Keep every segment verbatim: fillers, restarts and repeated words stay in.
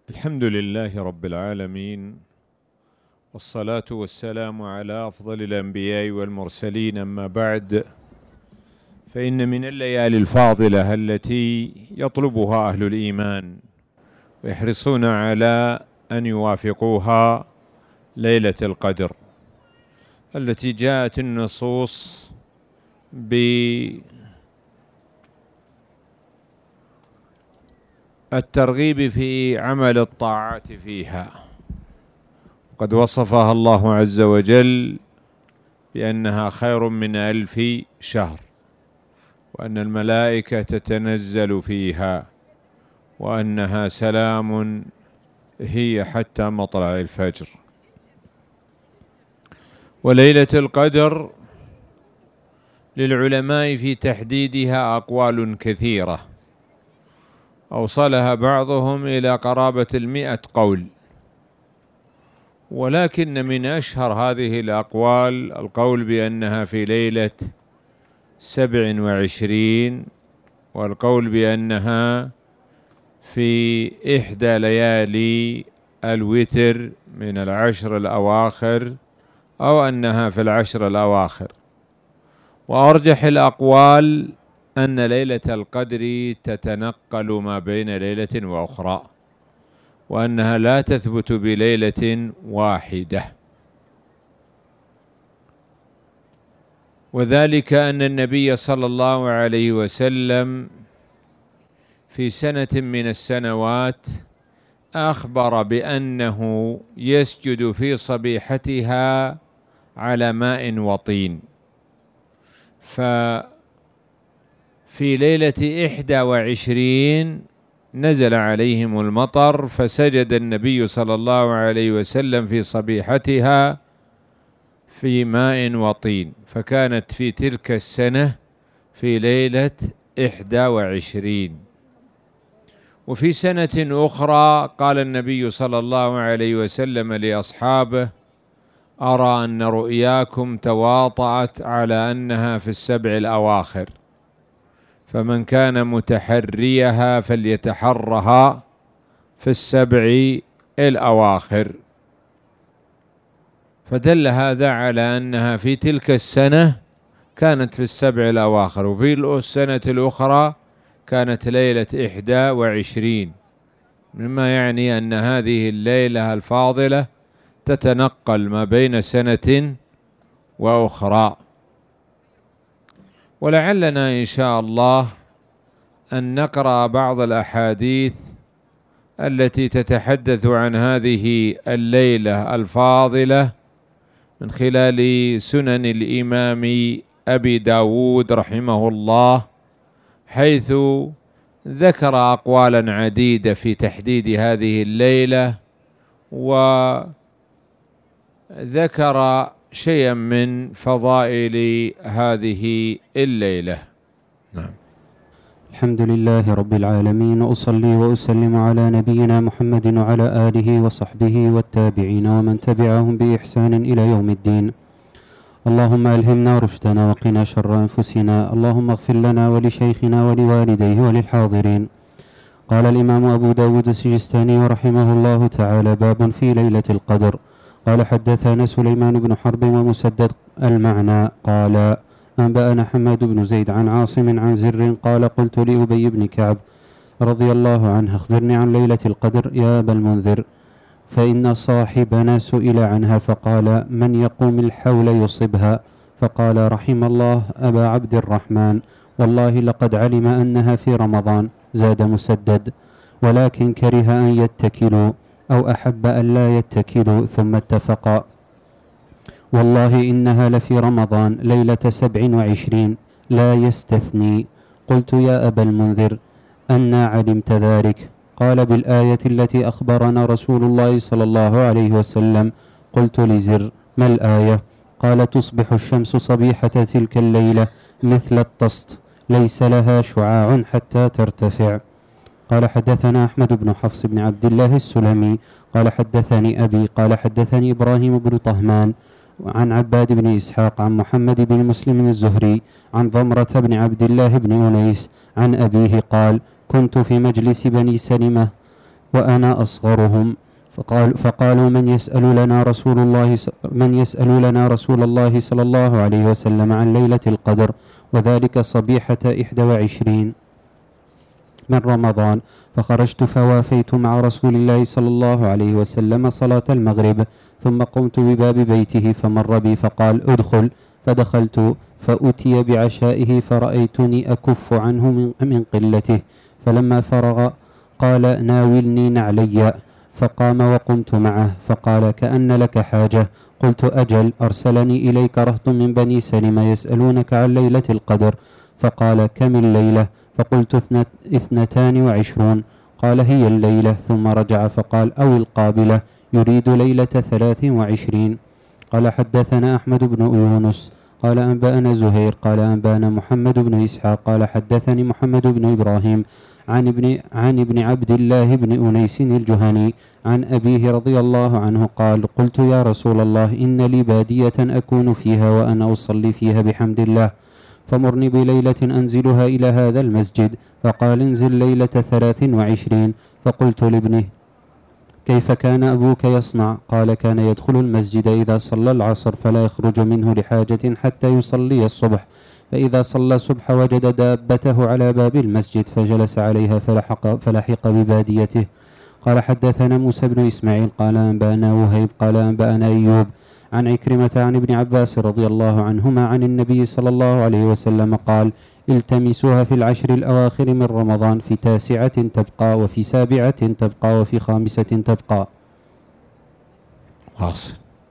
الحمد لله رب العالمين، والصلاة والسلام على أفضل الأنبياء والمرسلين، أما بعد، فإن من الليالي الفاضلة التي يطلبها أهل الإيمان ويحرصون على أن يوافقوها ليلة القدر، التي جاءت النصوص بالترغيب في عمل الطاعات فيها. قد وصفها الله عز وجل بأنها خير من ألف شهر، وأن الملائكة تتنزل فيها، وأنها سلام هي حتى مطلع الفجر. وليلة القدر للعلماء في تحديدها أقوال كثيرة، أوصلها بعضهم إلى قرابة المئة قول، ولكن من أشهر هذه الأقوال القول بأنها في ليلة سبع وعشرين، والقول بأنها في إحدى ليالي الوتر من العشر الأواخر، أو أنها في العشر الأواخر. وأرجح الأقوال أن ليلة القدر تتنقل ما بين ليلة وأخرى، وأنها لا تثبت بليلة واحدة، وذلك أن النبي صلى الله عليه وسلم في سنة من السنوات أخبر بأنه يسجد في صبيحتها على ماء وطين، ففي ليلة إحدى وعشرين نزل عليهم المطر، فسجد النبي صلى الله عليه وسلم في صبيحتها في ماء وطين، فكانت في تلك السنة في ليلة إحدى وعشرين. وفي سنة أخرى قال النبي صلى الله عليه وسلم لأصحابه: أرى أن رؤياكم تواطأت على أنها في السبع الأواخر، فمن كان متحريها فليتحرها في السبع الأواخر. فدل هذا على أنها في تلك السنة كانت في السبع الأواخر، وفي السنة الأخرى كانت ليلة إحدى وعشرين، مما يعني أن هذه الليلة الفاضلة تتنقل ما بين سنة وأخرى. ولعلنا إن شاء الله أن نقرأ بعض الأحاديث التي تتحدث عن هذه الليلة الفاضلة من خلال سنن الإمام أبي داود رحمه الله، حيث ذكر أقوالا عديدة في تحديد هذه الليلة، وذكر شيئا من فضائل هذه الليلة. نعم. الحمد لله رب العالمين، وأصلي وأسلم على نبينا محمد وعلى آله وصحبه والتابعين ومن تبعهم بإحسان إلى يوم الدين. اللهم ألهمنا رشدنا وقنا شر أنفسنا، اللهم اغفر لنا ولشيخنا ولوالديه وللحاضرين. قال الإمام أبو داود السجستاني رحمه الله تعالى: باب في ليلة القدر. قال: حدثنا سليمان بن حرب ومسدد المعنى قال: أنبأنا حماد بن زيد عن عاصم عن زر قال: قلت لأبي بن كعب رضي الله عنه: أخبرني عن ليلة القدر يا أبا المنذر، فإن صاحبنا سئل عنها فقال: من يقوم الحول يصبها؟ فقال: رحم الله أبا عبد الرحمن، والله لقد علم أنها في رمضان. زاد مسدد: ولكن كره أن يتكلوا أو أحب أن لا يتكلوا، ثم اتفقا: والله إنها لفي رمضان ليلة سبع وعشرين لا يستثني. قلت: يا أبا المنذر، أنا علمت ذلك؟ قال: بالآية التي أخبرنا رسول الله صلى الله عليه وسلم. قلت لزر: ما الآية؟ قال: تصبح الشمس صبيحة تلك الليلة مثل الطست، ليس لها شعاع حتى ترتفع. قال: حدثنا أحمد بن حفص بن عبد الله السلمي قال: حدثني أبي قال: حدثني إبراهيم بن طهمان عن عباد بن إسحاق عن محمد بن مسلم الزهري عن ضمرة بن عبد الله بن أنيس عن أبيه قال: كنت في مجلس بني سلمة وأنا أصغرهم. فقال فقالوا من يسأل لنا رسول الله من يسأل لنا رسول الله صلى الله عليه وسلم عن ليلة القدر، وذلك صبيحة إحدى وعشرين من رمضان. فخرجت فوافيت مع رسول الله صلى الله عليه وسلم صلاة المغرب، ثم قمت بباب بيته فمر بي فقال ادخل، فدخلت فأتي بعشائه فرأيتني أكف عنه من, من قلته، فلما فرغ قال ناولني نعلي، فقام وقمت معه فقال كأن لك حاجة؟ قلت أجل، أرسلني إليك رهط من بني سلمة يسألونك عن ليلة القدر. فقال كم الليلة؟ فقلت اثنتان وعشرون. قال هي الليلة، ثم رجع فقال أو القابلة، يريد ليلة ثلاث وعشرين. قال حدثنا أحمد بن يونس قال أنبأنا زهير قال أنبأنا محمد بن إسحاق قال حدثني محمد بن إبراهيم عن ابن, عن ابن عبد الله بن أنيس الجهني عن أبيه رضي الله عنه قال قلت يا رسول الله إن لي بادية أكون فيها وأنا أصلي فيها بحمد الله، فمرني بليلة أنزلها إلى هذا المسجد. فقال انزل ليلة ثلاث وعشرين. فقلت لابنه كيف كان أبوك يصنع؟ قال كان يدخل المسجد إذا صلى العصر فلا يخرج منه لحاجة حتى يصلي الصبح، فإذا صلى الصبح وجد دابته على باب المسجد فجلس عليها فلحق, فلحق بباديته. قال حدثنا موسى بن إسماعيل قال أنبأنا وهيب قال أنبأنا أيوب عن عكرمة عن ابن عباس رضي الله عنهما عن النبي صلى الله عليه وسلم قال التمسوها في العشر الأواخر من رمضان، في تاسعة تبقى، وفي سابعة تبقى، وفي خامسة تبقى. واصل.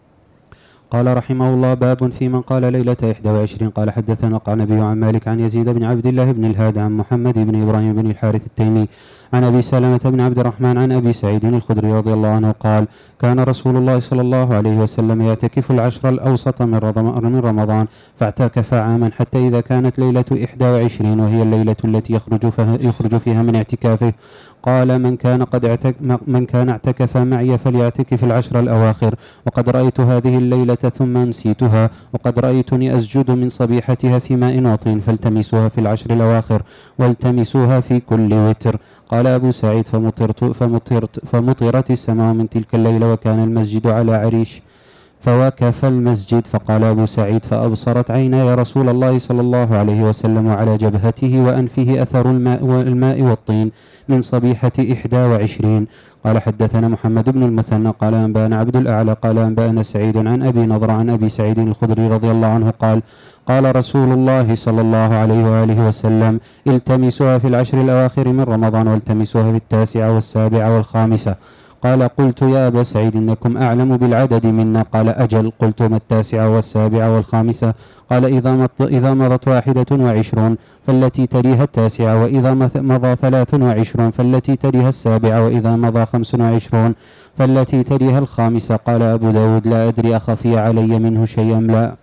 قال رحمه الله باب في من قال ليلة إحدى وعشرين. قال حدثنا القعنبي عن مالك عن يزيد بن عبد الله بن الهاد عن محمد بن إبراهيم بن الحارث التيمي عن أبي سلمة بن عبد الرحمن عن أبي سعيد الخدري رضي الله عنه قال كان رسول الله صلى الله عليه وسلم يعتكف العشر الأوسط من رمضان، فاعتكف عاما حتى إذا كانت ليلة إحدى وعشرين وهي الليلة التي يخرج, يخرج فيها من اعتكافه قال من كان قد اعتك من كان اعتكف معي فليعتكف العشر الأواخر، وقد رأيت هذه الليلة ثم نسيتها، وقد رأيتني أسجد من صبيحتها في ماء وطين، فالتمسوها في العشر الأواخر والتمسوها في كل وتر. قال أبو سعيد فمطرت, فمطرت, فمطرت السماء من تلك الليلة وكان المسجد على عريش، فوكف المسجد. فقال أبو سعيد فأبصرت عيناي رسول الله صلى الله عليه وسلم وعلى جبهته وأنفه أثر الماء والماء والطين من صبيحة إحدى وعشرين. قال حدثنا محمد بن المثنى قال أنبأنا عبد الأعلى قال أنبأنا سعيد عن أبي نضر عن أبي سعيد الخدري رضي الله عنه قال قال رسول الله صلى الله عليه وآله وسلم التمسوها في العشر الأواخر من رمضان والتمسوها في التاسعة والسابعة والخامسة. قال قلت يا أبا سعيد إنكم أعلم بالعدد منا. قال أجل. قلت ما التاسعة والسابعة والخامسة؟ قال إذا, إذا مضت واحدة وعشرون فالتي تليها التاسعة، وإذا مضى ثلاث وعشرون فالتي تليها السابعة، وإذا مضى خمس وعشرون فالتي تليها الخامسة. قال أبو داود لا أدري أخفي علي منه شيئا لا.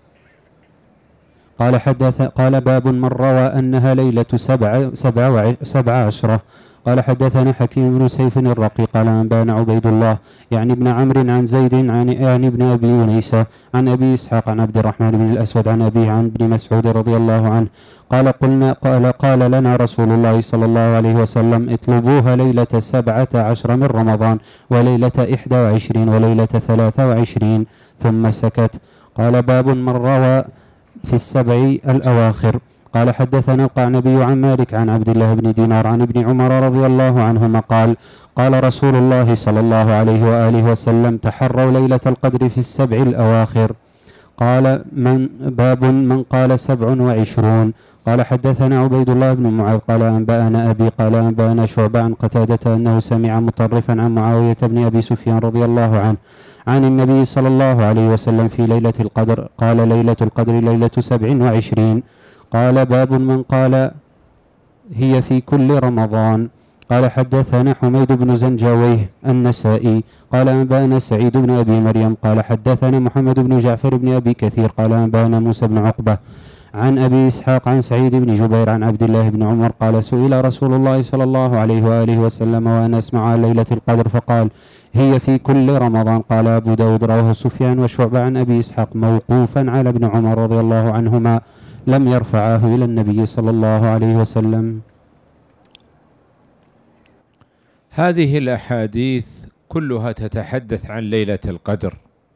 قال حدث قال باب من روى أنها ليلة سبع, سبع, سبع عشرة. قال حدثنا حكيم بن سيف الرقي قال أنبانا عبيد الله يعني ابن عمرو عن زيد عن يعني ابن أبي أنيسة عن أبي إسحاق عن عبد الرحمن بن الأسود عن أبيه عن ابن مسعود رضي الله عنه قال قلنا قال قال لنا رسول الله صلى الله عليه وسلم اطلبوها ليلة سبعة عشر من رمضان وليلة إحدى وعشرين وليلة ثلاثة وعشرين ثم سكت. قال باب من روى في السبع الأواخر. قال حدثنا القعنبي عن مالك عن عبد الله بن دينار عن ابن عمر رضي الله عنهما قال قال رسول الله صلى الله عليه وآله وسلم تحروا ليلة القدر في السبع الأواخر. قال من باب من قال سبع وعشرون. قال حدثنا عبيد الله بن معاذ قال أنبأنا أبي قال أنبأنا شعبة عن قتادة أنه سمع مطرفا عن معاوية بن أبي سفيان رضي الله عنه عن النبي صلى الله عليه وسلم في ليلة القدر قال ليلة القدر ليلة سبع وعشرين. قال باب من قال هي في كل رمضان. قال حدثنا حميد بن زنجاويه النسائي قال أنبأنا سعيد بن أبي مريم قال حدثنا محمد بن جعفر بن أبي كثير قال أنبأنا موسى بن عقبة عن أبي إسحاق عن سعيد بن جبير عن عبد الله بن عمر قال سئل رسول الله صلى الله عليه وآله وسلم وأنا أسمع عن ليلة القدر فقال هي في كل رمضان. قال أبو داود رواه سفيان وشعبة عن أبي إسحاق موقوفا على ابن عمر رضي الله عنهما لم يرفعاه إلى النبي صلى الله عليه وسلم. هذه الأحاديث كلها تتحدث عن ليلة القدر،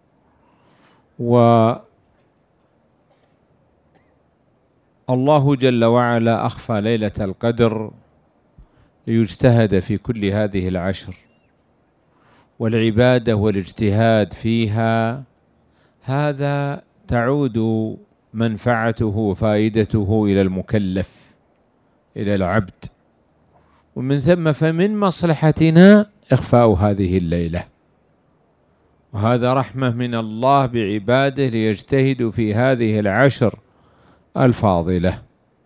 والله جل وعلا أخفى ليلة القدر ليجتهد في كل هذه العشر، والعبادة والاجتهاد فيها هذا تعود منفعته وفائدته إلى المكلف، إلى العبد، ومن ثم فمن مصلحتنا إخفاء هذه الليلة، وهذا رحمة من الله بعباده ليجتهدوا في هذه العشر الفاضلة.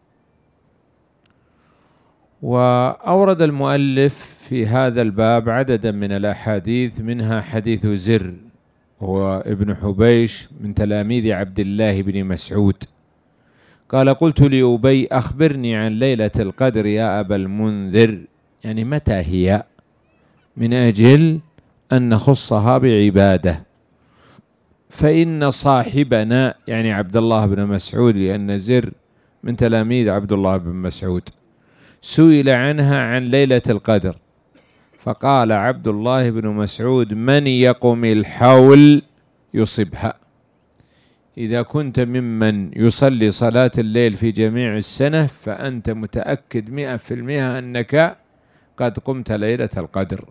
وأورد المؤلف في هذا الباب عددا من الأحاديث، منها حديث زر هو ابن حبيش من تلاميذ عبد الله بن مسعود قال: قلت لأبي أخبرني عن ليلة القدر يا أبا المنذر، يعني متى هي، من أجل أن نخصها بعبادة، فإن صاحبنا يعني عبد الله بن مسعود، لأن زر من تلاميذ عبد الله بن مسعود، سئل عنها عن ليلة القدر، فقال عبد الله بن مسعود: من يقم الحول يصبها. إذا كنت ممن يصلي صلاة الليل في جميع السنة فأنت متأكد مئة في المئة أنك قد قمت ليلة القدر.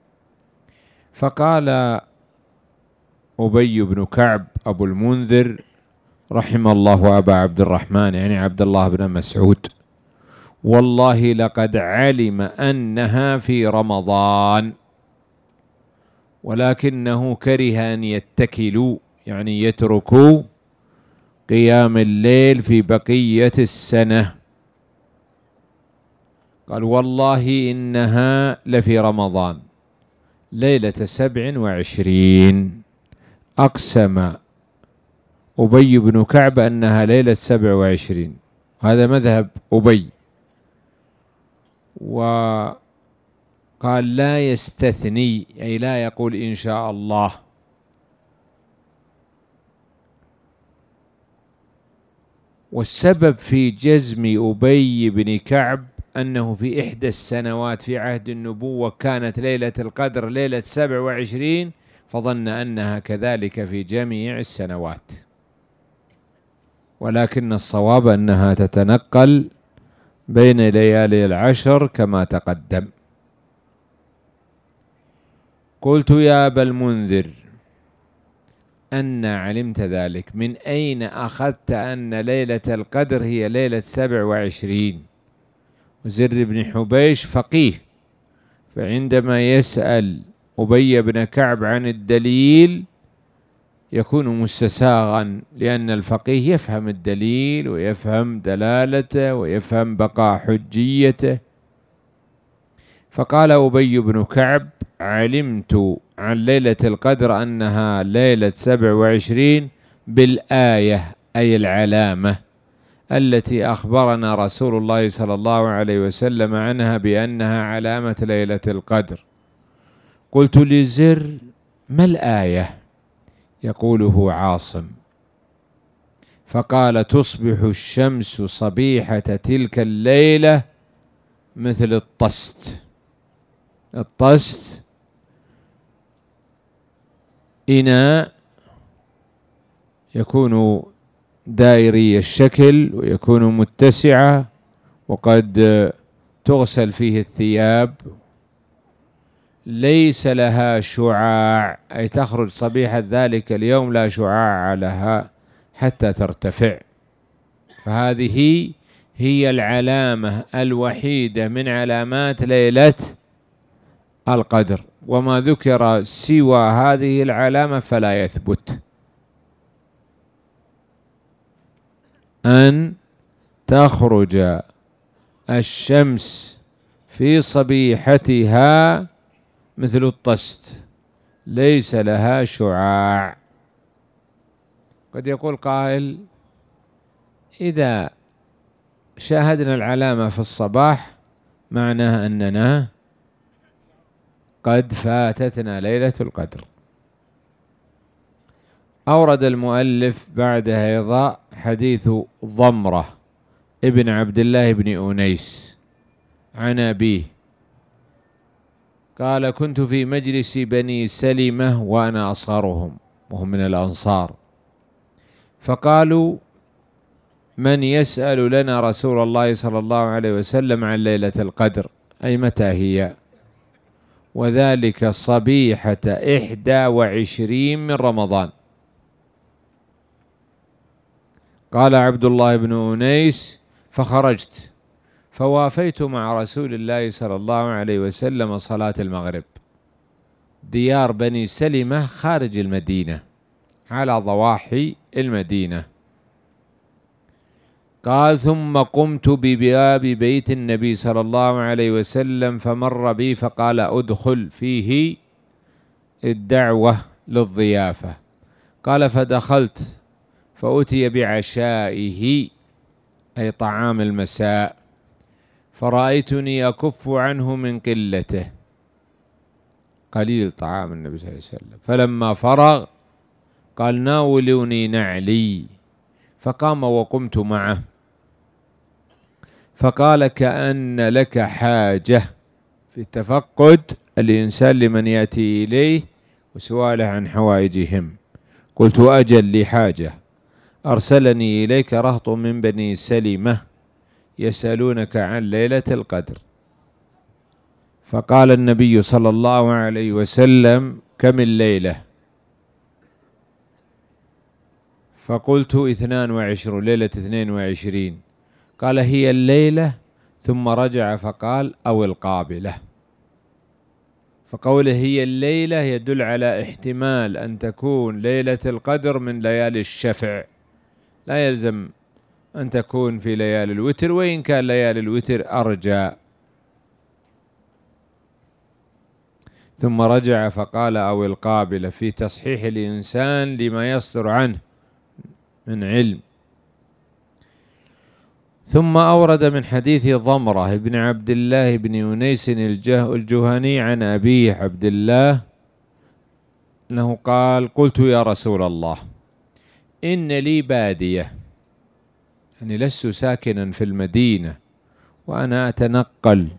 فقال أبي بن كعب أبو المنذر رحم الله أبا عبد الرحمن، يعني عبد الله بن مسعود: والله لقد علم أنها في رمضان، ولكنه كره أن يتكلوا، يعني يتركوا قيام الليل في بقية السنة. قال: والله إنها لفي رمضان ليلة سبع وعشرين. أقسم أبي بن كعب أنها ليلة سبع وعشرين، هذا مذهب أبي، وقال لا يستثني، أي لا يقول إن شاء الله. والسبب في جزم أبي بن كعب أنه في إحدى السنوات في عهد النبوة كانت ليلة القدر ليلة سبع وعشرين، فظن أنها كذلك في جميع السنوات، ولكن الصواب أنها تتنقل بين ليالي العشر كما تقدم. قلت: يا أبا المنذر، أن علمت ذلك؟ من أين أخذت أن ليلة القدر هي ليلة سبع وعشرين؟ وزر بن حبيش فقيه، فعندما يسأل أبي بن كعب عن الدليل يكون مستساغا، لأن الفقيه يفهم الدليل ويفهم دلالته ويفهم بقاء حجيته. فقال أبي بن كعب: علمت عن ليلة القدر أنها ليلة سبع وعشرين بالآية، أي العلامة التي أخبرنا رسول الله صلى الله عليه وسلم عنها بأنها علامة ليلة القدر. قلت لزر: ما الآية؟ يقوله عاصم. فقال: تصبح الشمس صبيحة تلك الليلة مثل الطست. الطست إناء يكون دائري الشكل ويكون متسعة، وقد تغسل فيه الثياب، ليس لها شعاع، أي تخرج صبيحة ذلك اليوم لا شعاع لها حتى ترتفع. فهذه هي العلامة الوحيدة من علامات ليلة القدر، وما ذكر سوى هذه العلامة فلا يثبت. أن تخرج الشمس في صبيحتها مثل الطست ليس لها شعاع. قد يقول قائل: إذا شاهدنا العلامة في الصباح معناها أننا قد فاتتنا ليلة القدر. أورد المؤلف بعدها أيضا حديث ضمرة ابن عبد الله بن أنيس عن أبيه قال كنت في مجلس بني سلمة وأنا أصغرهم وهم من الأنصار، فقالوا من يسأل لنا رسول الله صلى الله عليه وسلم عن ليلة القدر، أي متى هي؟ وذلك صبيحة إحدى وعشرين من رمضان. قال عبد الله بن أنيس فخرجت فوافيت مع رسول الله صلى الله عليه وسلم صلاة المغرب. ديار بني سلمة خارج المدينة على ضواحي المدينة. قال ثم قمت بباب بيت النبي صلى الله عليه وسلم فمر بي فقال ادخل، فيه الدعوة للضيافة. قال فدخلت فأتي بعشائه أي طعام المساء، فرأيتني أكف عنه من قلته، قليل طعام النبي صلى الله عليه وسلم. فلما فرغ قال ناولوني نعلي، فقام وقمت معه، فقال كأن لك حاجة في التفقد الإنسان لمن يأتي إليه وسؤاله عن حوائجهم. قلت أجل لي حاجة، أرسلني إليك رهط من بني سلمة يسألونك عن ليلة القدر. فقال النبي صلى الله عليه وسلم كم الليلة؟ فقلت اثنان وعشرون، ليلة اثنين وعشرين. قال هي الليلة، ثم رجع فقال أو القابلة. فقوله هي الليلة يدل على احتمال أن تكون ليلة القدر من ليالي الشفع، لا يلزم أن تكون في ليالي الوتر، وإن كان ليالي الوتر أرجى. ثم رجع فقال أو القابلة في تصحيح الإنسان لما يصدر عنه من علم. ثم أورد من حديث ضمرة بن عبد الله بن أنيس الجهني عن أبيه عبد الله أنه قال قلت يا رسول الله إن لي بادية، يعني لست ساكنا في المدينة وأنا أتنقل،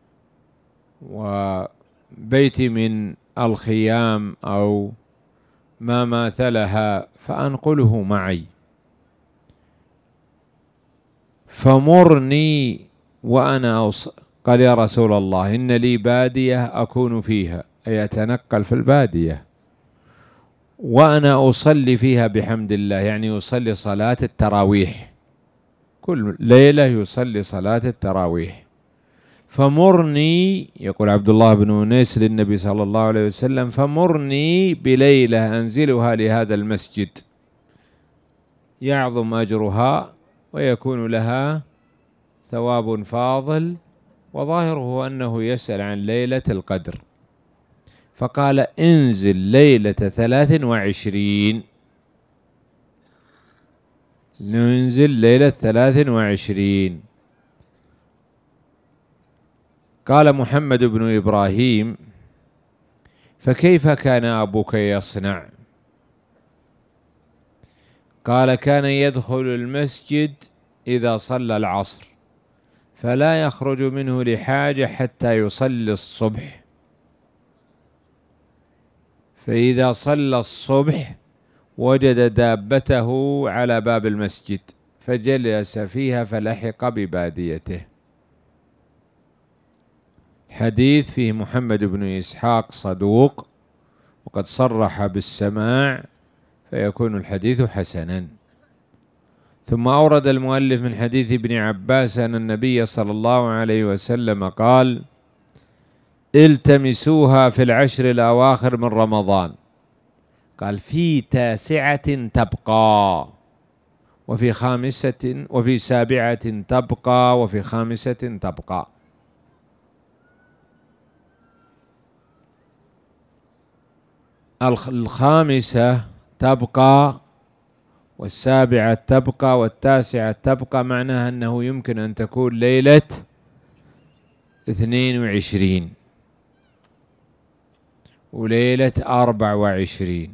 وبيتي من الخيام أو ما ماثلها فأنقله معي، فمرني وأنا أص... قال يا رسول الله إن لي بادية أكون فيها، أي أتنقل في البادية، وأنا أصلي فيها بحمد الله، يعني يصلي صلاة التراويح، كل ليلة يصلي صلاة التراويح. فمرني، يقول عبد الله بن أنيس للنبي صلى الله عليه وسلم، فمرني بليلة أنزلها لهذا المسجد يعظم أجرها ويكون لها ثواب فاضل، وظاهره أنه يسأل عن ليلة القدر. فقال انزل ليلة ثلاث وعشرين، ننزل ليلة ثلاث وعشرين. قال محمد بن إبراهيم فكيف كان أبوك يصنع؟ قال كان يدخل المسجد إذا صلى العصر فلا يخرج منه لحاجة حتى يصلي الصبح، فإذا صلى الصبح وجد دابته على باب المسجد فجلس فيها فلحق بباديته. حديث فيه محمد بن إسحاق صدوق وقد صرح بالسماع، فيكون الحديث حسنا. ثم أورد المؤلف من حديث ابن عباس أن النبي صلى الله عليه وسلم قال التمسوها في العشر الأواخر من رمضان، قال في تاسعة تبقى، وفي خامسة، وفي سابعة تبقى، وفي خامسة تبقى. الخامسة تبقى والسابعة تبقى والتاسعة تبقى، معناها أنه يمكن أن تكون ليلة اثنين وعشرين وليلة أربع وعشرين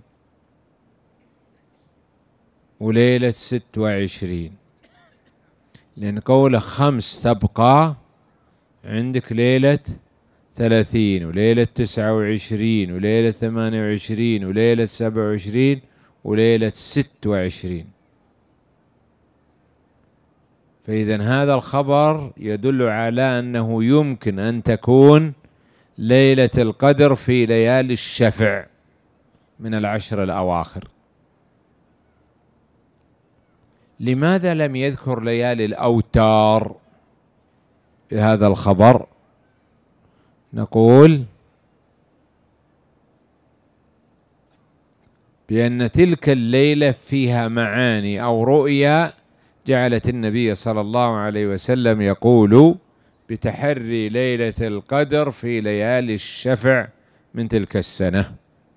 وليلة ست وعشرين، لأن قوله خمس تبقى عندك ليلة ثلاثين وليلة تسعة وعشرين وليلة ثمانية وعشرين وليلة سبعة وعشرين وليلة ست وعشرين. فإذا هذا الخبر يدل على أنه يمكن أن تكون ليلة القدر في ليالي الشفع من العشر الأواخر. لماذا لم يذكر ليالي الأوتار في هذا الخبر؟ نقول بأن تلك الليلة فيها معاني أو رؤيا جعلت النبي صلى الله عليه وسلم يقول بتحري ليلة القدر في ليالي الشفع من تلك السنة.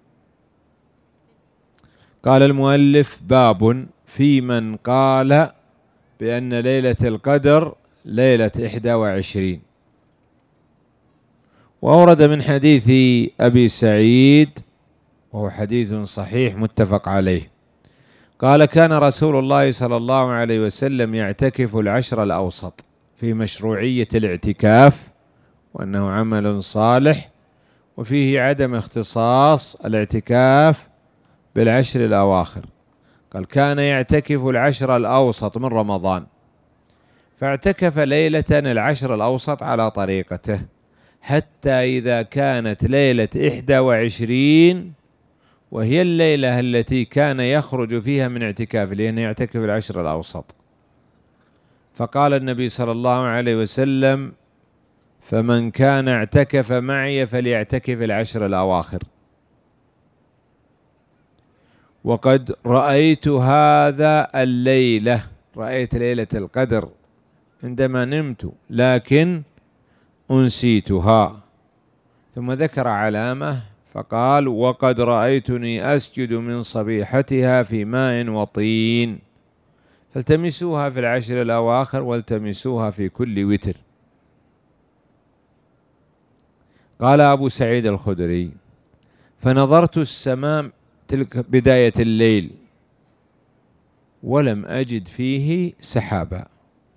قال المؤلف: باب في من قال بأن ليلة القدر ليلة إحدى وعشرين. وأورد من حديث أبي سعيد، وهو حديث صحيح متفق عليه، قال: كان رسول الله صلى الله عليه وسلم يعتكف العشر الأوسط، في مشروعية الاعتكاف وأنه عمل صالح، وفيه عدم اختصاص الاعتكاف بالعشر الأواخر. قال: كان يعتكف العشر الأوسط من رمضان، فاعتكف ليلة العشر الأوسط على طريقته، حتى إذا كانت ليلة إحدى وعشرين، وهي الليلة التي كان يخرج فيها من اعتكاف، لأنه يعتكف العشر الأوسط، فقال النبي صلى الله عليه وسلم: فمن كان اعتكف معي فليعتكف العشر الأواخر. وقد رأيت هذا الليلة، رأيت ليلة القدر عندما نمت، لكن أنسيتها. ثم ذكر علامة فقال: وقد رأيتني أسجد من صبيحتها في ماء وطين، فالتمسوها في العشر الأواخر والتمسوها في كل وتر. قال أبو سعيد الخدري: فنظرت السماء تلك بداية الليل ولم أجد فيه سحابا،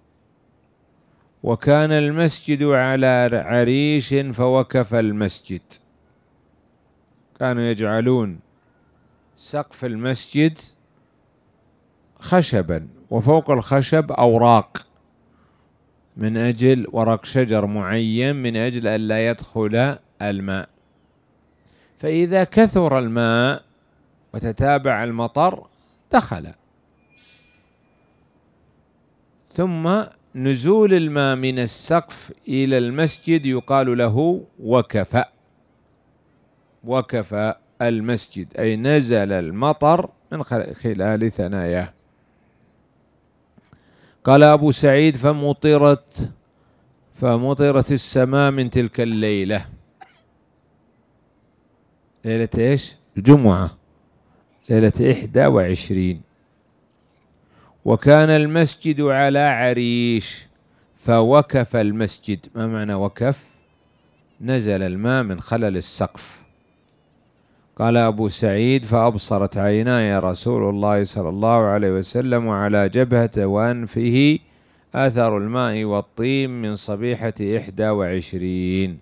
وكان المسجد على عريش فوقف المسجد. كانوا يجعلون سقف المسجد خشبا، وفوق الخشب أوراق من أجل ورق شجر معين من أجل أن لا يدخل الماء، فإذا كثر الماء وتتابع المطر دخل. ثم نزول الماء من السقف إلى المسجد يقال له وكف، وكف المسجد، أي نزل المطر من خلال ثناياه. قال أبو سعيد: فمطرت فمطرت السماء من تلك الليلة، ليلة إيش؟ الجمعة، ليلة إحدى وعشرين. وكان المسجد على عريش فوكف المسجد. ما معنى وكف؟ نزل الماء من خلل السقف. قال أبو سعيد: فأبصرت عيناي رسول الله صلى الله عليه وسلم على جبهته وأنفه أثر الماء والطين من صبيحة إحدى وعشرين.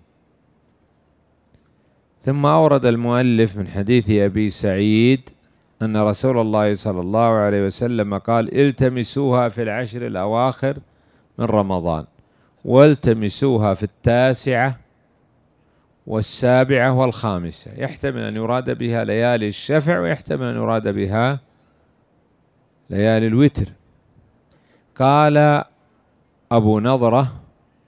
ثم أورد المؤلف من حديث أبي سعيد أن رسول الله صلى الله عليه وسلم قال: التمسوها في العشر الأواخر من رمضان، والتمسوها في التاسعة والسابعة والخامسة. يحتمل أن يراد بها ليالي الشفع، ويحتمل أن يراد بها ليالي الوتر. قال أبو نضرة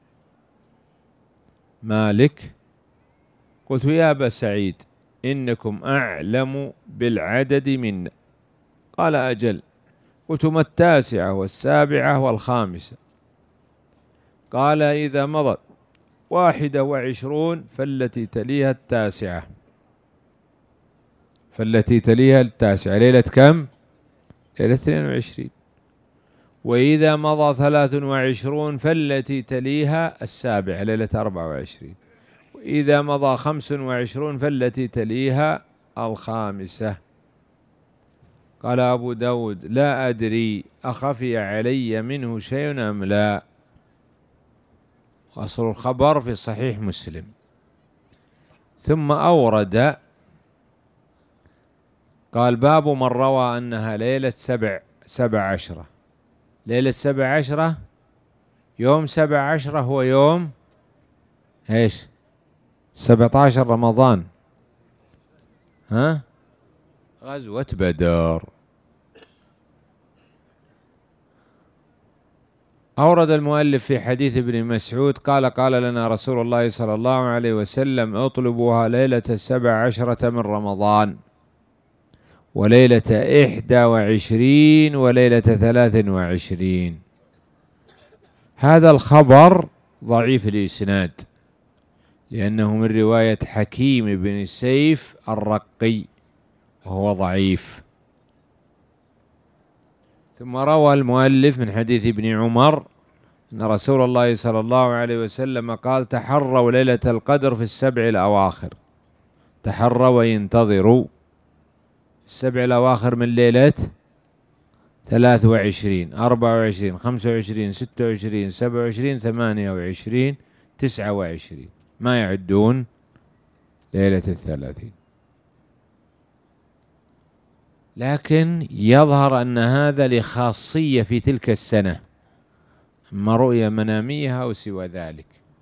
مالك: قلت يا أبا سعيد إنكم أعلم بالعدد منا. قال: أجل. قلت: ما التاسعة والسابعة والخامسة؟ قال: إذا مضت واحدة وعشرون فالتي تليها التاسعة، فالتي تليها التاسعة ليلة كم؟ ليلة اثنين وعشرين. وإذا مضى ثلاث وعشرون فالتي تليها السابعة ليلة أربعة وعشرين. وإذا مضى خمس وعشرون فالتي تليها الخامسة. قال أبو داود: لا أدري أخفي علي منه شيء أم لا. وأصل الخبر في صحيح مسلم. ثم أورد قال باب من روى أنها ليلة سبع سبع عشرة. ليلة سبع عشرة، يوم سبع عشرة هو يوم ايش؟ سبعة عشر رمضان، ها؟ غزوة بدر. أورد المؤلف في حديث ابن مسعود قال قال لنا رسول الله صلى الله عليه وسلم اطلبوها ليلة السبع عشرة من رمضان، وليلة إحدى وعشرين، وليلة ثلاث وعشرين. هذا الخبر ضعيف الإسناد، لأنه من رواية حكيم بن سيف الرقي وهو ضعيف. ثم روى المؤلف من حديث ابن عمر أن رسول الله صلى الله عليه وسلم قال تحروا ليلة القدر في السبع الأواخر. تحروا وينتظروا السبع الأواخر من ليلة ثلاث وعشرين، أربع وعشرين، خمسة وعشرين، ستة وعشرين، سبع وعشرين، ثمانية وعشرين، تسعة وعشرين، ما يعدون ليلة الثلاثين. لكن يظهر أن هذا لخاصية في تلك السنة، أما رؤية منامية أو سوى ذلك.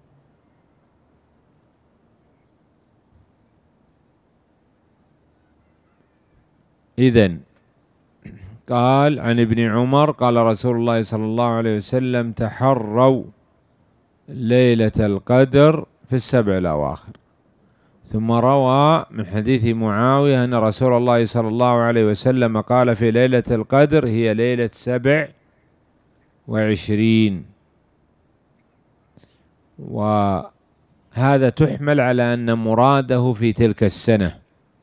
إذن قال عن ابن عمر قال رسول الله صلى الله عليه وسلم تحروا ليلة القدر في السبع الأواخر. ثم روى من حديث معاوية أن رسول الله صلى الله عليه وسلم قال في ليلة القدر هي ليلة سبع وعشرين، وهذا تحمل على أن مراده في تلك السنة.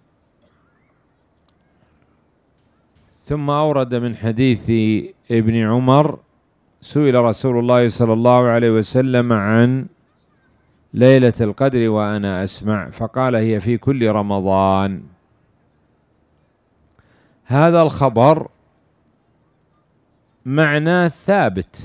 ثم أورد من حديث ابن عمر سئل رسول الله صلى الله عليه وسلم عن ليلة القدر وأنا أسمع فقال هي في كل رمضان. هذا الخبر معناه ثابت،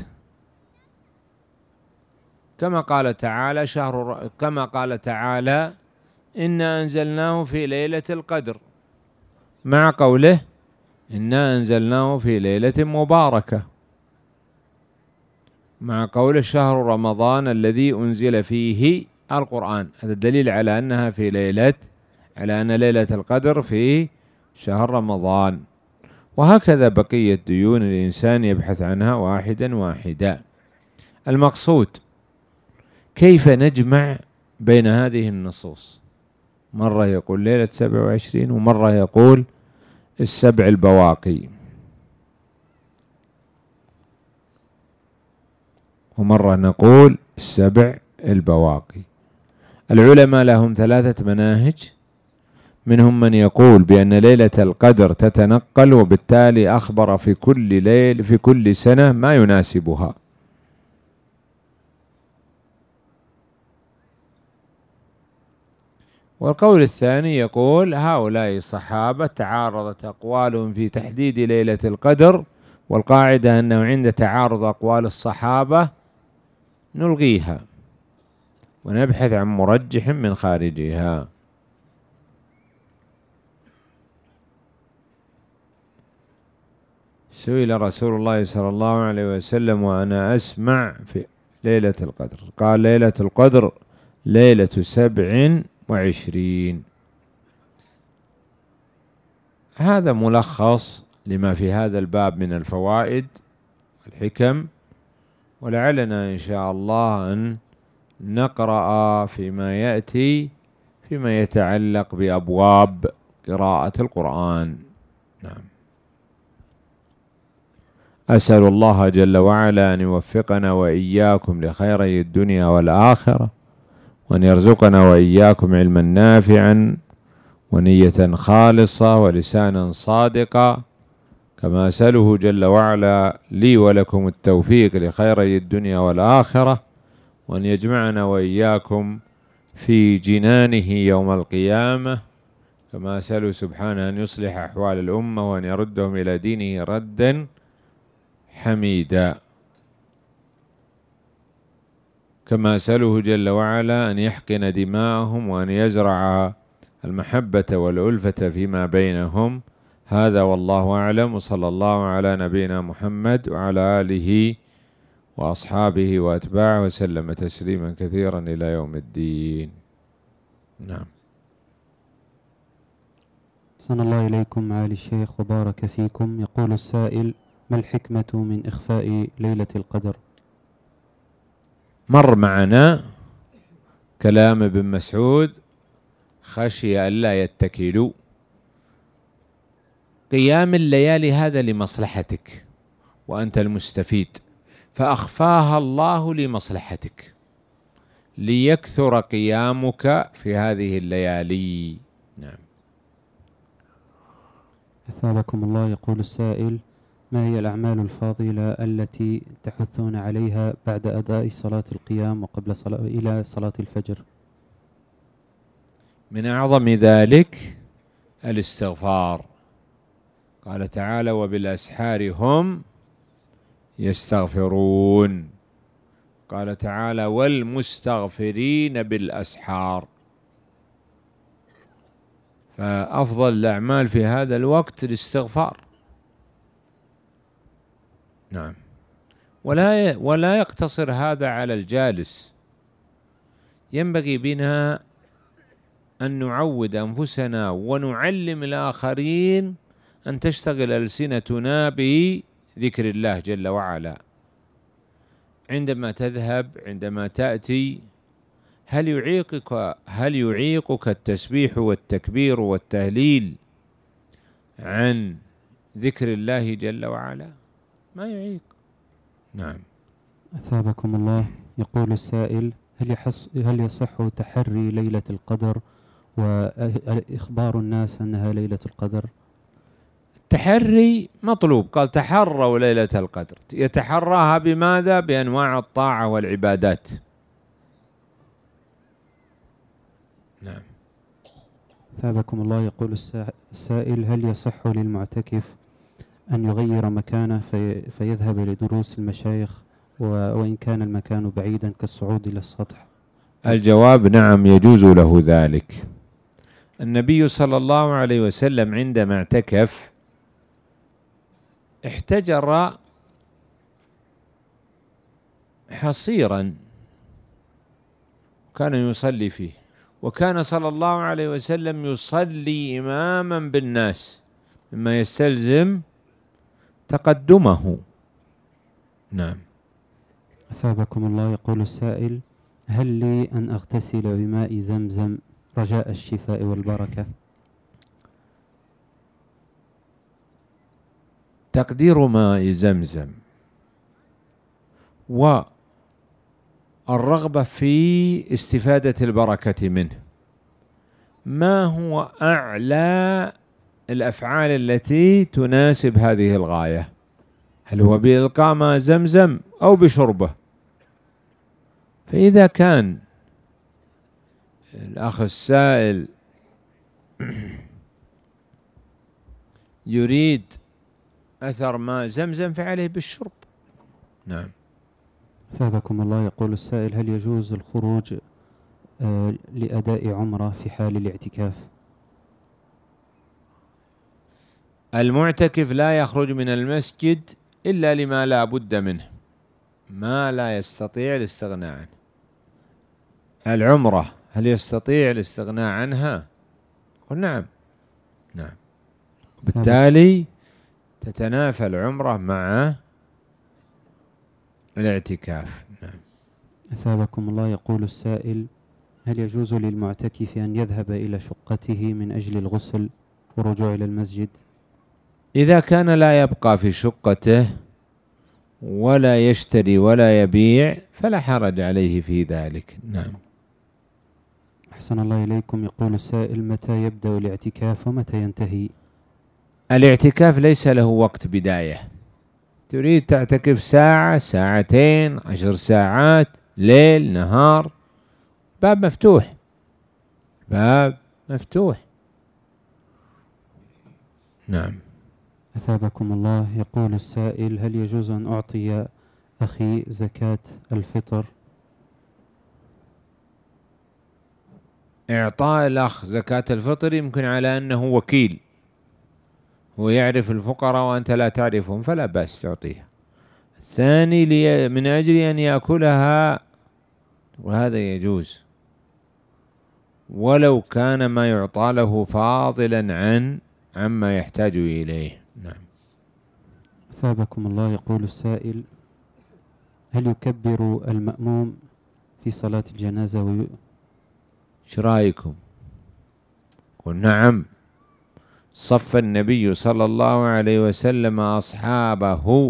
كما قال تعالى شهر كما قال تعالى إنا أنزلناه في ليلة القدر، مع قوله إنا أنزلناه في ليلة مباركة، مع قول شهر رمضان الذي أنزل فيه القرآن. هذا الدليل على أنها في ليلة على أن ليلة القدر في شهر رمضان. وهكذا بقية ديون الإنسان يبحث عنها واحدا واحدا. المقصود كيف نجمع بين هذه النصوص؟ مرة يقول ليلة سبع وعشرين، ومرة يقول السبع البواقي، ومرة نقول السبع البواقي. العلماء لهم ثلاثة مناهج، منهم من يقول بأن ليلة القدر تتنقل، وبالتالي أخبر في كل ليل في كل سنة ما يناسبها. والقول الثاني يقول هؤلاء الصحابة تعارضت أقوالهم في تحديد ليلة القدر، والقاعدة أنه عند تعارض أقوال الصحابة نلغيها ونبحث عن مرجح من خارجها. سئل رسول الله صلى الله عليه وسلم وأنا أسمع في ليلة القدر قال ليلة القدر ليلة سبع وعشرين. هذا ملخص لما في هذا الباب من الفوائد والحكم، ولعلنا إن شاء الله أن نقرأ فيما يأتي فيما يتعلق بأبواب قراءة القرآن. نعم. أسأل الله جل وعلا أن يوفقنا وإياكم لخيري الدنيا والآخرة، وأن يرزقنا وإياكم علما نافعا ونية خالصة ولسانا صادقا، كما أسأله جل وعلا لي ولكم التوفيق لخيري الدنيا والآخرة، وأن يجمعنا وإياكم في جنانه يوم القيامة، كما أسأله سبحانه أن يصلح أحوال الأمة وأن يردهم إلى دينه ردا حميدا. كما أسأله جل وعلا أن يحقن دماءهم وأن يزرع المحبة والألفة فيما بينهم. هذا والله أعلم، وصلى الله على نبينا محمد وعلى آله وأصحابه وأتباعه وسلم تسليما كثيرا إلى يوم الدين. نعم. أحسن الله إليكم معالي الشيخ وبارك فيكم. يقول السائل: ما الحكمة من إخفاء ليلة القدر؟ مر معنا كلام ابن مسعود: خشي ألا يتكلوا. قيام الليالي هذا لمصلحتك وأنت المستفيد، فأخفاها الله لمصلحتك ليكثر قيامك في هذه الليالي. نعم. أثابكم الله. يقول السائل: ما هي الأعمال الفاضلة التي تحثون عليها بعد أداء صلاة القيام وقبل صلاة إلى صلاة الفجر؟ من أعظم ذلك الاستغفار. قال تعالى: وبالأسحار هم يستغفرون. قال تعالى: والمستغفرين بالأسحار. فأفضل الأعمال في هذا الوقت الاستغفار. نعم. ولا ولا يقتصر هذا على الجالس، ينبغي بنا أن نعود أنفسنا ونعلم الآخرين أن تشتغل ألسنتنا بذكر الله جل وعلا عندما تذهب، عندما تأتي. هل يعيقك هل يعيقك التسبيح والتكبير والتهليل عن ذكر الله جل وعلا؟ ما يعيق. نعم. أثابكم الله. يقول السائل: هل يحص هل يصح تحري ليلة القدر وإخبار الناس أنها ليلة القدر؟ التحري مطلوب. قال: تحروا ليلة القدر. يتحراها بماذا؟ بأنواع الطاعة والعبادات. نعم. أثابكم الله. يقول السائل: هل يصح للمعتكف أن يغير مكانه في فيذهب لدروس المشايخ وإن كان المكان بعيدا كالصعود إلى السطح؟ الجواب: نعم، يجوز له ذلك. النبي صلى الله عليه وسلم عندما اعتكف احتجر حصيرا كان يصلي فيه، وكان صلى الله عليه وسلم يصلي إماما بالناس مما يستلزم تقدمه. نعم. أثابكم الله. يقول السائل: هل لي أن أغتسل بماء زمزم رجاء الشفاء والبركة؟ تقدير ماء زمزم والرغبة في استفادة البركة منه، ما هو أعلى الأفعال التي تناسب هذه الغاية؟ هل هو بإلقاء ماء زمزم أو بشربه؟ فإذا كان الأخ السائل يريد أثر ماء زمزم فعليه بالشرب. نعم. أثابكم الله. يقول السائل: هل يجوز الخروج آه لأداء عمرة في حال الاعتكاف؟ المعتكف لا يخرج من المسجد إلا لما لا بد منه، ما لا يستطيع الاستغناء عنه. العمرة هل يستطيع الاستغناء عنها؟ قل نعم. نعم. بالتالي تتنافى العمرة مع الاعتكاف. نعم. أثابكم الله. يقول السائل: هل يجوز للمعتكف أن يذهب إلى شقته من أجل الغسل والرجوع إلى المسجد؟ إذا كان لا يبقى في شقته ولا يشتري ولا يبيع فلا حرج عليه في ذلك. نعم. أحسن الله إليكم. يقول السائل: متى يبدأ الاعتكاف ومتى ينتهي؟ الاعتكاف ليس له وقت بداية. تريد تعتكف ساعة، ساعتين، عشر ساعات، ليل، نهار، باب مفتوح، باب مفتوح. نعم. أثابكم الله. يقول السائل: هل يجوز أن أعطي أخي زكاة الفطر إعطاء الأخ زكاة الفطر يمكن على أنه وكيل، هو يعرف الفقراء وأنت لا تعرفهم فلا بأس تعطيها. الثاني لي من أجل أن يأكلها، وهذا يجوز ولو كان ما يعطى له فاضلا عن عما يحتاج إليه. نعم. أثابكم الله. يقول السائل: هل يكبر المأموم في صلاة الجنازة وي... ايش رايكم؟ قل نعم. صف النبي صلى الله عليه وسلم أصحابه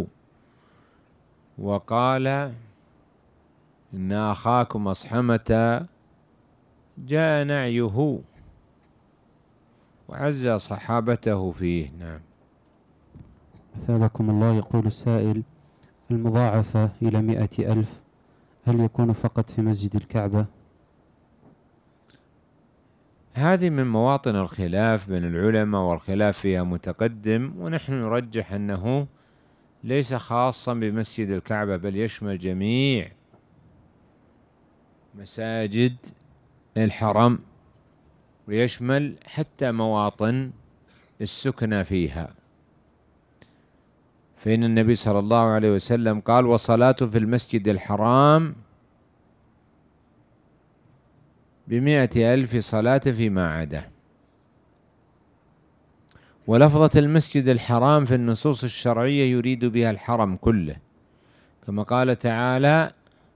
وقال: إن أخاكم أصحمة جاء نعيه، وعز صحابته فيه. نعم. أثابكم الله. يقول السائل: المضاعفة إلى مئة ألف هل يكون فقط في مسجد الكعبة؟ هذه من مواطن الخلاف بين العلماء، والخلاف فيها متقدم، ونحن نرجح أنه ليس خاصا بمسجد الكعبة بل يشمل جميع مساجد الحرم، ويشمل حتى مواطن السكنى فيها. فإن النبي صلى الله عليه وسلم قال: وصلاة في المسجد الحرام بمئة ألف صلاة فيما عدا. ولفظة المسجد الحرام في النصوص الشرعية يريد بها الحرم كله، كما قال تعالى: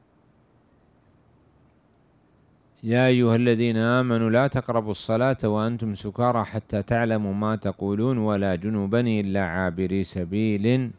يا أيها الذين آمنوا لا تقربوا الصلاة وأنتم سكارى حتى تعلموا ما تقولون ولا جنبا إلا عابري سبيل.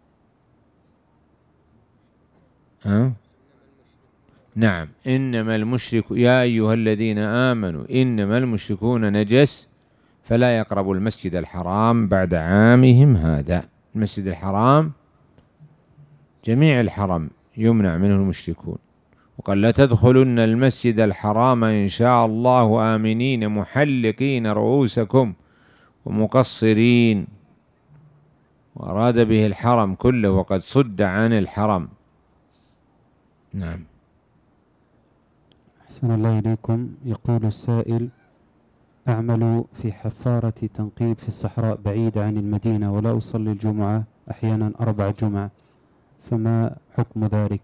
ها؟ نعم. إنما المشرك يا أيها الذين آمنوا إنما المشركون نجس فلا يقربوا المسجد الحرام بعد عامهم هذا. المسجد الحرام جميع الحرم يمنع منه المشركون. وقال: لا تدخلن المسجد الحرام إن شاء الله آمنين محلقين رؤوسكم ومقصرين، وأراد به الحرم كله وقد صد عن الحرم. نعم. أحسن الله إليكم. يقول السائل: أعمل في حفارة تنقيب في الصحراء بعيدة عن المدينة، ولا أصلي الجمعة أحيانا أربع جمع، فما حكم ذلك؟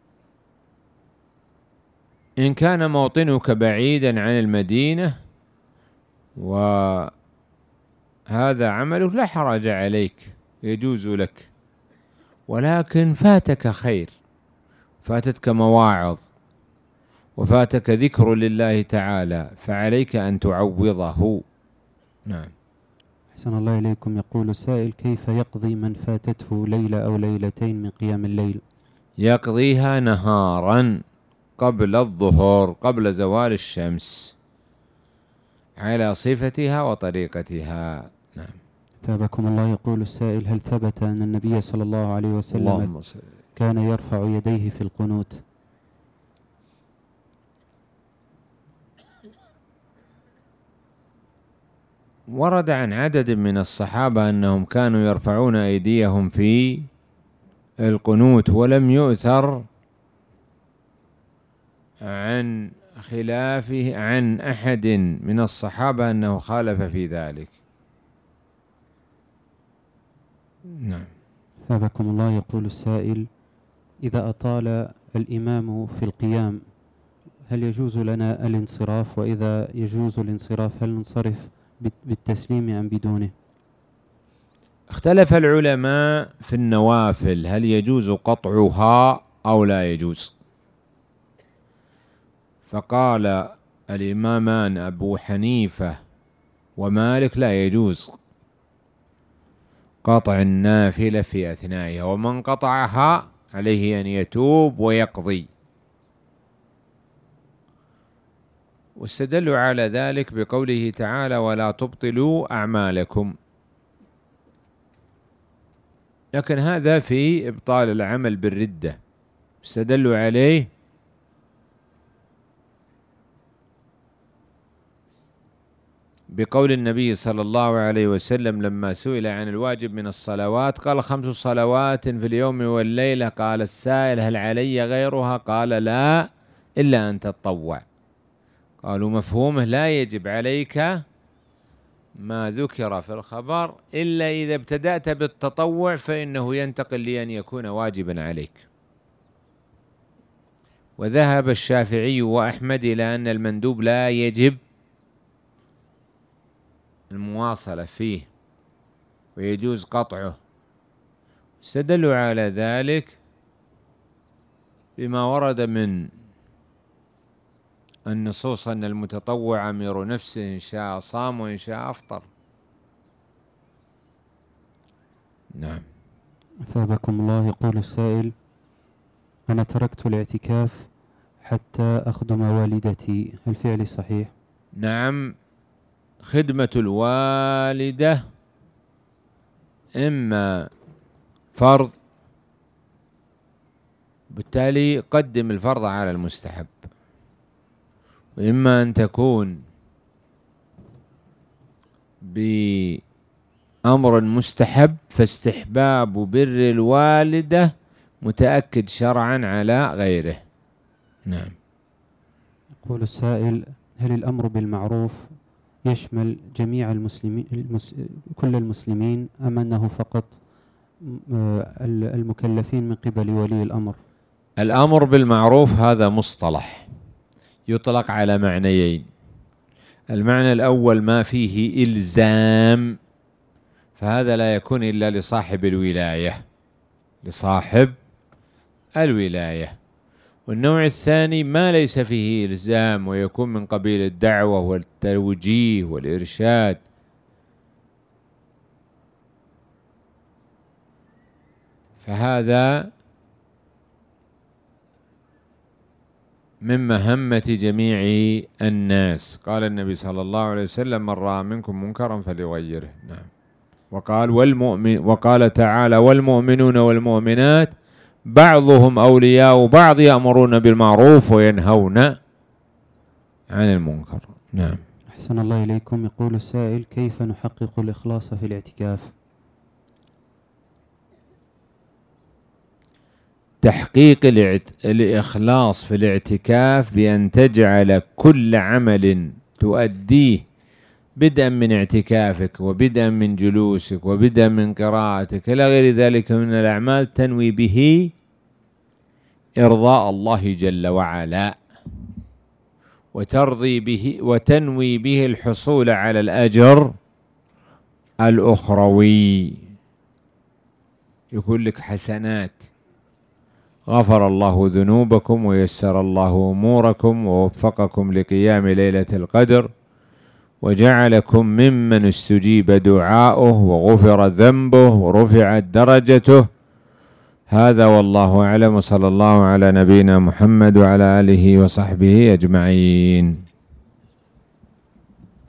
إن كان موطنك بعيدا عن المدينة وهذا عملك لا حرج عليك، يجوز لك، ولكن فاتك خير، فاتتك مواعظ، وفاتك ذكر لله تعالى، فعليك أن تعوضه. نعم. أحسن الله إليكم. يقول السائل: كيف يقضي من فاتته ليلة أو ليلتين من قيام الليل؟ يقضيها نهارا قبل الظهر، قبل زوال الشمس، على صفتها وطريقتها. نعم. ثابكم الله. يقول السائل: هل ثبت أن النبي صلى الله عليه وسلم كان يرفع يديه في القنوت؟ ورد عن عدد من الصحابة أنهم كانوا يرفعون أيديهم في القنوت، ولم يؤثر عن خلافه عن أحد من الصحابة أنه خالف في ذلك. نعم. ثابكم الله. يقول السائل: إذا أطال الإمام في القيام هل يجوز لنا الانصراف؟ وإذا يجوز الانصراف هل ننصرف بالتسليم أم بدونه؟ اختلف العلماء في النوافل هل يجوز قطعها أو لا يجوز، فقال الإمامان أبو حنيفة ومالك لا يجوز قطع النافلة في أثنائها، ومن قطعها عليه أن يتوب ويقضي. واستدلوا على ذلك بقوله تعالى: ولا تبطلوا أعمالكم. لكن هذا في إبطال العمل بالردة، استدلوا عليه بقول النبي صلى الله عليه وسلم لما سئل عن الواجب من الصلوات قال: خمس صلوات في اليوم والليلة. قال السائل: هل علي غيرها؟ قال: لا، إلا أن تتطوع. قالوا مفهومه لا يجب عليك ما ذكر في الخبر إلا إذا ابتدأت بالتطوع فإنه ينتقل لأن يكون واجبا عليك. وذهب الشافعي وأحمد إلى أن المندوب لا يجب المواصلة فيه ويجوز قطعه، استدلوا على ذلك بما ورد من النصوص أن المتطوع أمير نفسه، إن شاء صام وإن شاء أفطر. نعم. أثابكم الله. يقول السائل: أنا تركت الاعتكاف حتى أخدم والدتي، هل فعلي صحيح؟ نعم، خدمة الوالدة إما فرض، بالتالي قدم الفرض على المستحب، وإما أن تكون بأمر مستحب، فاستحباب بر الوالدة متأكد شرعا على غيره. نعم. يقول السائل: هل الأمر بالمعروف يشمل جميع المسلمين المس... كل المسلمين أم أنه فقط المكلفين من قبل ولي الأمر؟ الأمر بالمعروف هذا مصطلح يطلق على معنيين. المعنى الأول ما فيه إلزام، فهذا لا يكون إلا لصاحب الولاية لصاحب الولاية. والنوع الثاني ما ليس فيه إلزام ويكون من قبيل الدعوة والتوجيه والإرشاد، فهذا من مهمة جميع الناس. قال النبي صلى الله عليه وسلم: من رأى منكم منكرا فليغيره. نعم. وقال والمؤمن وقال تعالى: والمؤمنون والمؤمنات بعضهم أولياء بعض يأمرون بالمعروف وينهون عن المنكر. نعم. أحسن الله إليكم. يقول السائل: كيف نحقق الإخلاص في الاعتكاف؟ تحقيق الإخلاص في الاعتكاف بأن تجعل كل عمل تؤديه بدءا من اعتكافك وبدءا من جلوسك وبدءا من قراءتك إلى غير ذلك من الأعمال تنوي به إرضاء الله جل وعلا، وترضي به وتنوي به الحصول على الأجر الأخروي. يقول لك حسنات، غفر الله ذنوبكم ويسر الله أموركم ووفقكم لقيام ليلة القدر وجعلكم ممن استجيب دعاؤه وغفر ذنبه ورفعت درجته. هذا والله أعلم، وصلى الله على نبينا محمد وعلى آله وصحبه أجمعين.